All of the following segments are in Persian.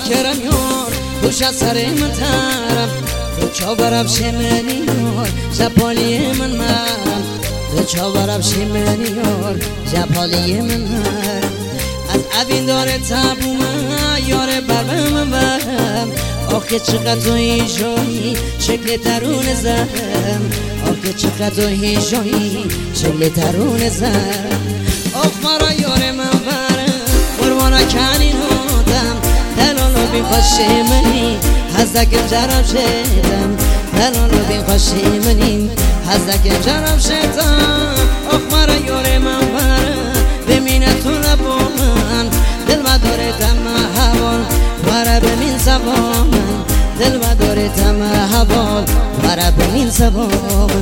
کرم یار دوش از سر من ترم دو چاورم شمنی یار جپالی من مرم دو چاورم شمنی یار جپالی من مرم از اوین داره تبو من یار برم من برم آخه چقدر تو هیجایی شکل درون زرم آخه چقدر تو هیجایی شکل درون زرم آخ مرا یار من برم قربانا کنین هادم دلالو بین خوشی منی هزدکم جرم شدم دلالو بین خوشی منی هزدکم جرم شدم آخ مرا یار من برم بمینه تو لبو من دل و داره دم حوال وره بمین سبا من دل و داره دم حوال وره بمین سبا من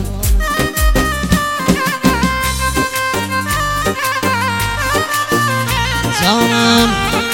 جانم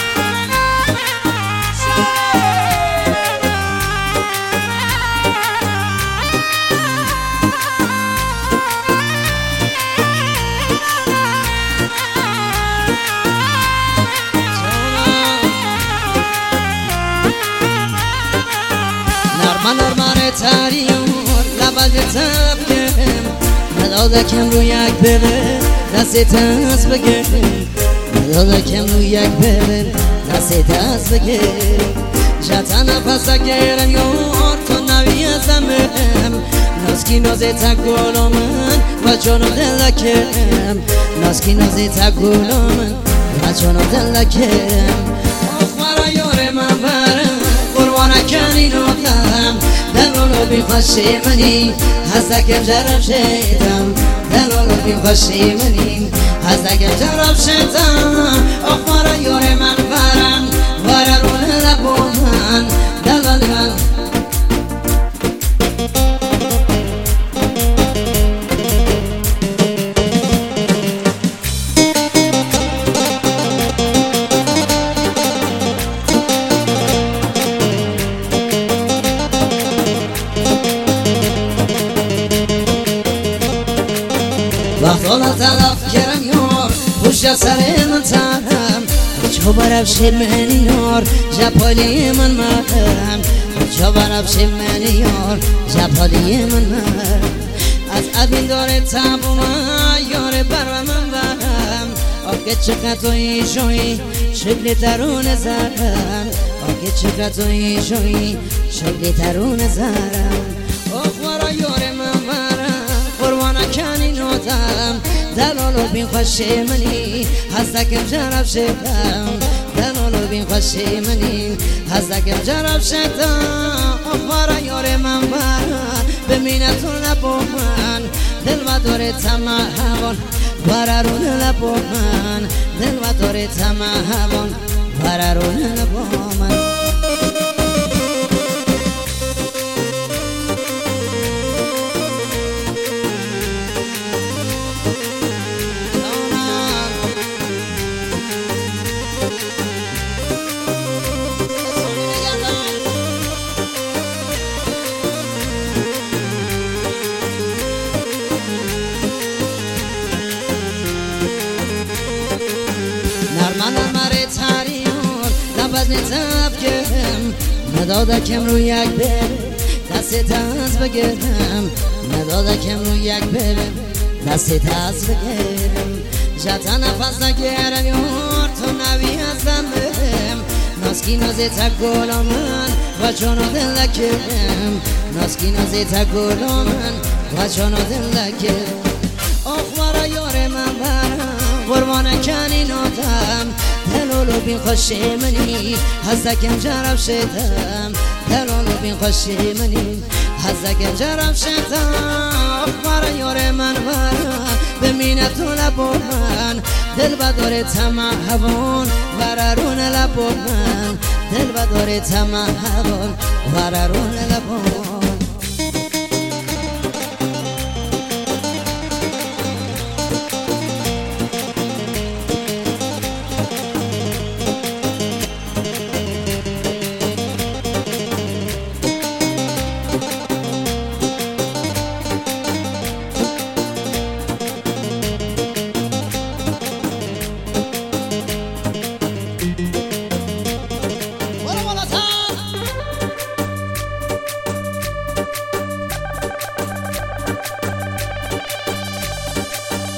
نرمه تریور لباز تبکم مدادکم رو یک ببر دست تنس بگرم مدادکم رو یک ببر دست تنس بگرم جتا نفس گرم یار تو نوی ازمم نازکی نازی تگولا من و جانو دلکم نازکی نازی تگولا من و جانو دلکم آخ مرا یار من برم قربانه کنی نادم دلالو بی خوشی منی هزدکم جرم شدم دلالو بی خوشی منی هزدکم جرم شدم آخ مرا یار من برم وره رو لبو من دلال من وقت حالا تلف کرم یار پشت سر من ترم چو برفش من یار جپالی من مرم چو برفش من یار جپالی من مرم از اوین داره تبو من یار برم من برم آگه چقدر تو ایشوی شکل درون زرم آگه چقدر تو ایشوی شکل درون زرم آخ مرا یار من برم قربانا کنی نادم دلالو بین خوشی منی هزدکم جرم شدم دلالو بین خوشی منی هزدکم جرم شدم آخ مرا یار من برم بمینه تو لبو من دل و داره طمع هوان وره رو لبو من دل و داره طمع هوان وره رو لبو من نرمه تریور لباز تبکم مدادکم رو یک بر دست تنس بگرم مدادکم رو یک بر دست تنس بگرم جتا نفس نگرم یار تو نوی ازمم نازکی نازی تگولا من و جانو دلکم نازکی نازی تگولا من و جانو دلکم آخ مرا یار من برم قربانه کنی نادم دلالو بین خوشی منی هزدکم جرم شدم دلالو بین خوشی منی هزدکم جرم شدم آخ مرا یار من برم بمینه تو لبو من دل و داره طمع هوان وره رو لبو من دل و داره طمع هوان وره رو لبو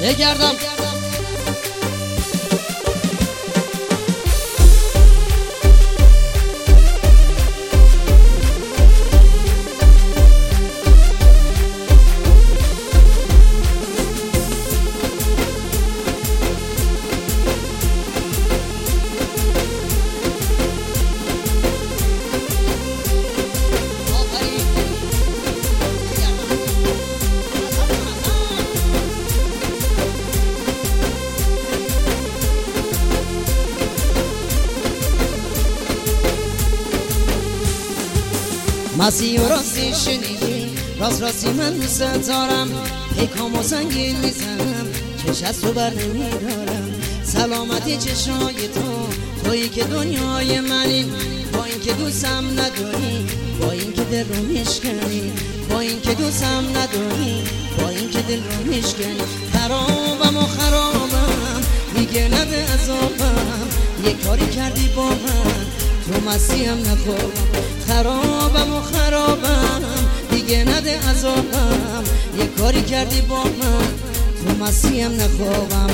بگردم مسیح و راستی شنیدی راست راستی من دوست دارم پیکام و سنگین میزنم چش از تو بر نمیدارم سلامتی چشای تو تویی که دنیای منی با این که دوستم نداری با این که دل رو میشکنی با این که دوستم نداری با این که دل رو میشکنی خرابم و خرابم دیگه نده عذابم یه کاری کردی با من تو مسیحم نخوابم خرابم و خرابم دیگه نده عذابم یه کاری کردی با من تو مسیحم نخوابم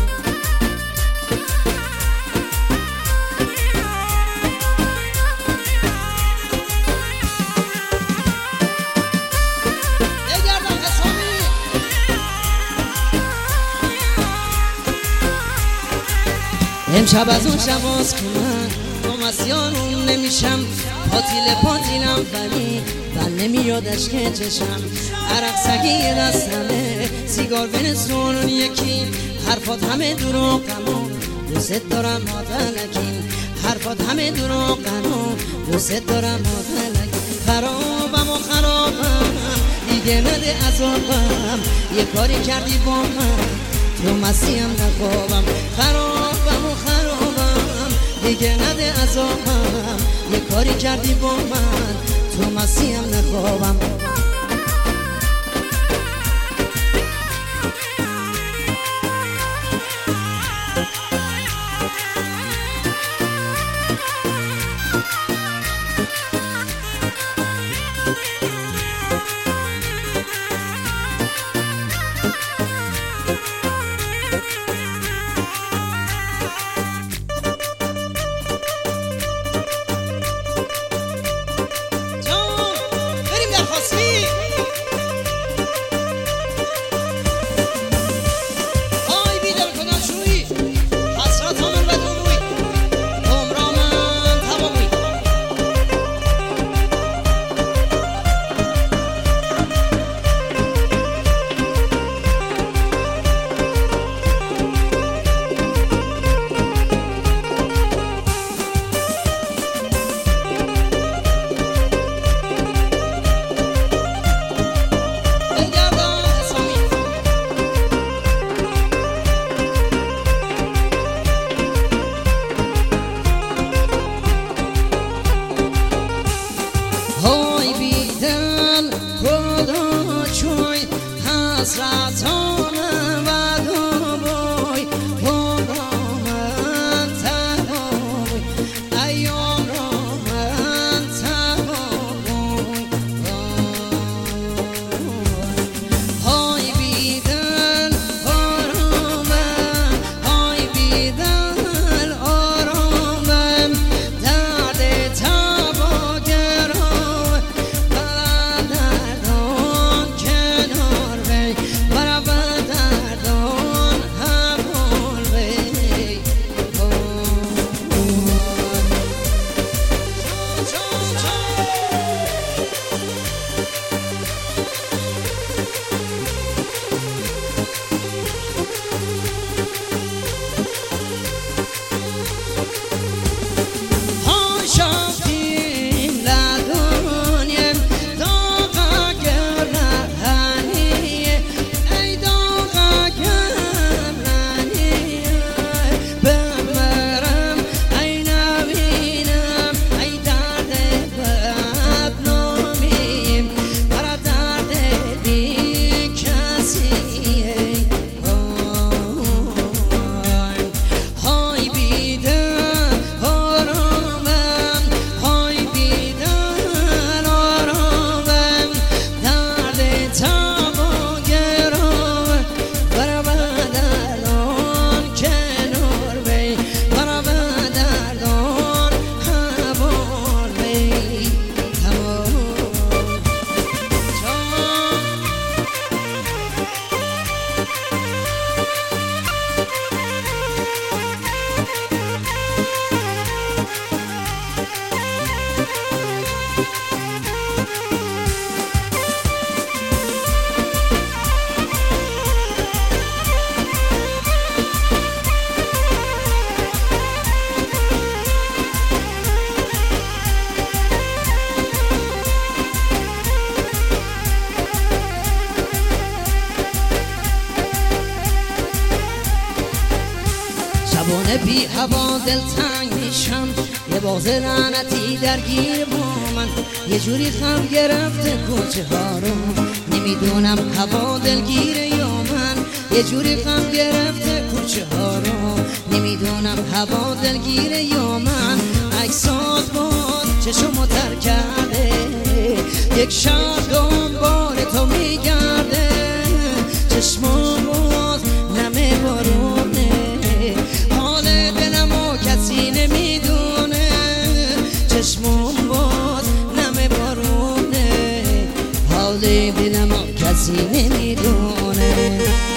امشب از اون شباز که من با مسیحانون نمیشم پاتیلم ولی بل نمیادش که چشم عرق سگی دستمه سیگار بنسون یکی حرفات همه دروغم دوست دارم مادلکیم حرفات همه دروغم دوست دارم مادلکیم خرابم و خرابم دیگه نده عذابم یه کاری کردی با من تو مسیحم نخوابم خرابم و خرابم دیگه نده عذابم یه کاری کردی با من تو مسیحم نخوابم بی هوا دلتنگ میشم، یه باز لعنتی درگیر با من، یه جوری خم گرفته کوچه ها رو، نمیدونم هوا دلگیره یا من، یه جوری خم گرفته کوچه ها رو، نمیدونم هوا دلگیره یا من. عکسات باز چشمو تر کرده، یک شب دنبال تو میگرده، چشمو باز نمه بارونه، حال دلمو کسی نمیدونه، چشمو باز نمه بارونه، حال دلمو کسی نمیدونه.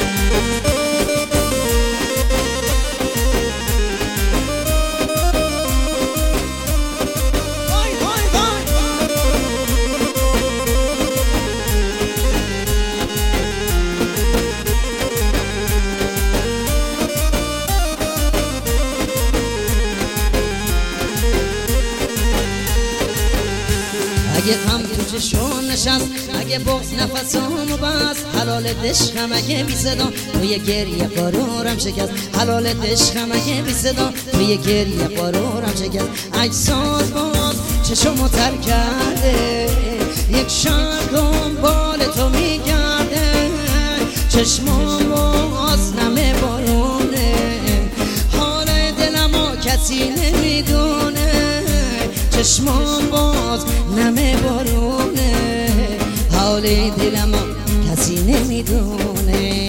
اگه غم تو چشون نشست، اگه بغض نفسامو بست، حلال دشخم اگه بی صدا توی گریه قرارم شکست، حلال دشخم اگه بی صدا توی گریه قرارم شکست. عکسات باز چشمو تر کرده، یک شب دنبال تو میگرده، چشمو باز نمه بارونه، حال دلمو کسی نمیدونه، چشمام باز نمه بارونه، حال دلمو کسی نمیدونه.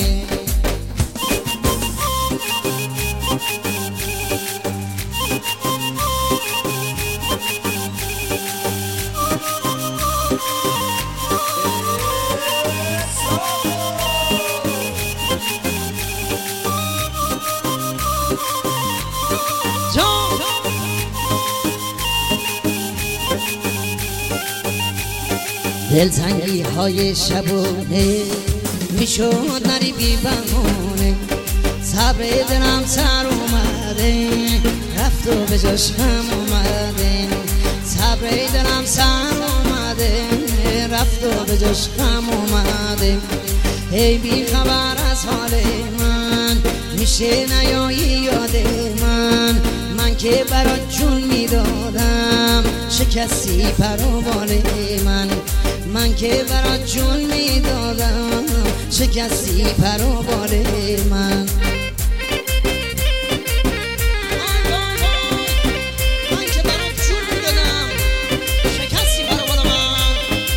دلتنگی های شبونه میشد نری بی بهونه، صبر دلم سر اومده رفت و به جاش هم اومده، صبر دلم سر اومده رفت و به جاش هم اومده. ای بی خبر از حال من میشه نیایی یاد من، من که برات جون میدادم شکستی پرو بال من، من که برات جون میدادم شکستی پرو بال من. من که برات جون میدادم شکستی پرو بال من.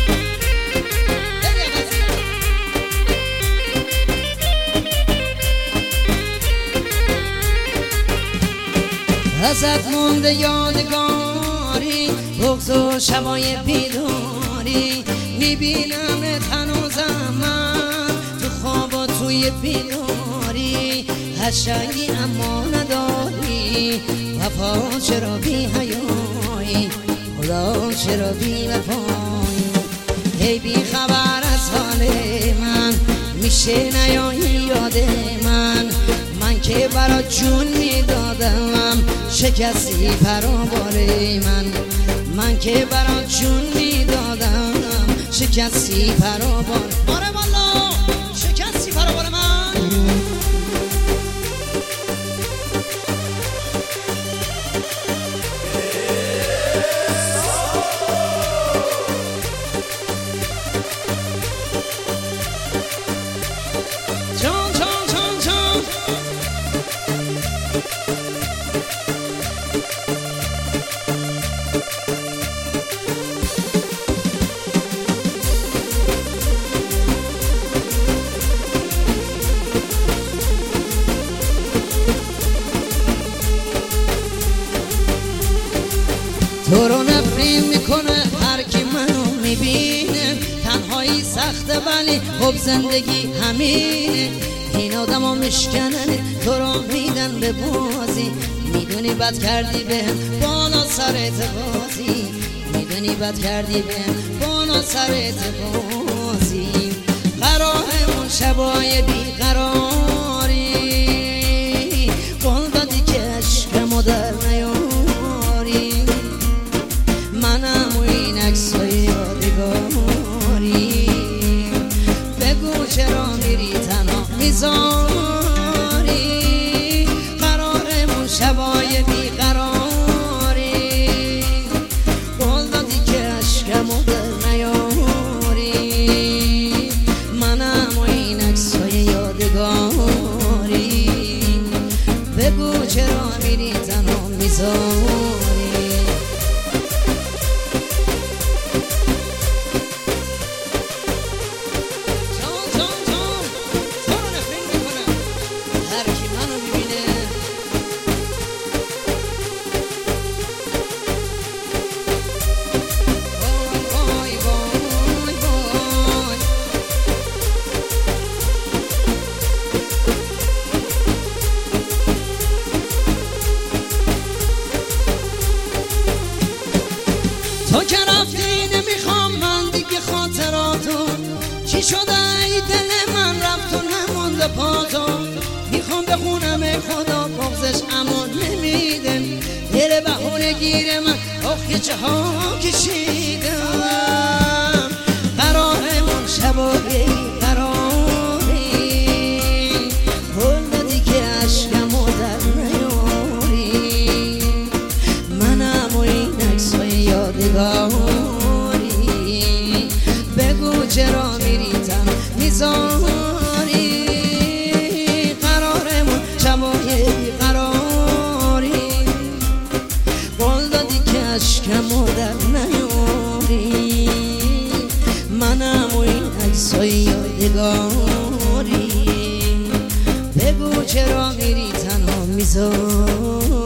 ازت مونده یادگاری، بغض و شبای بیداری، میبینم هنوزم من تو خواب و توی بیداری، قشنگی اما نداری، وفا چرا بی حیایی، خدا چرا بی وفایی. ای بی خبر از حال من میشه نیایی یاد من، من که برات جون میدادم شکستی پرو بال من، من که برات جون میدادم شکستی پرو بال. آره والا شکستی پرو بال من. جان جان جان جان تو رو نفرین میکنه هر کی منو میبینه، تنهایی سخته ولی خب زندگی همینه، این آدمو میشکنن تو رو میدن به بازی، میدونی بد کردی بهم بالا سرت بازی، میدونی بد کردی بهم بالا سرت بازی. قرارمون شبای بیقراری، قول دادی که عشقمو در نیاری، منم و این عکسای یادگاری، بگو چرا میری تنها میذاری. قرارمون شبا تو که رفتی نمیخوام من دیگه خاطراتو، چی شده ای دل من رفت و نمونده پاتو. میخوام بخونم ای خدا بغزش امان نمیده، دل بهونه گیر من آخ چه ها کشیدم. قرارمون شبایی قراری هل دادی که عشقمو در نیاری، منم و این عکسای یادگاری، بگو چرا میری تن میذاری. قرارمون شبای قراری قول دادی که عشقمو در نیاری، منم و این عکسای یادگاری، بگو چرا میری تنها میذاری.